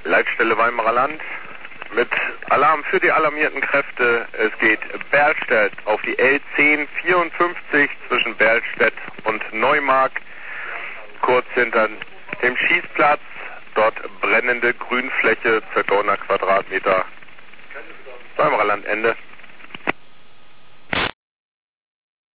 Leitstelle Weimarer Land mit Alarm für die alarmierten Kräfte. Es geht Berlstedt auf die L1054 zwischen Berlstedt und Neumark, kurz hinter dem Schießplatz. Dort brennende Grünfläche, ca. 100 Quadratmeter. Weimarer Land, Ende.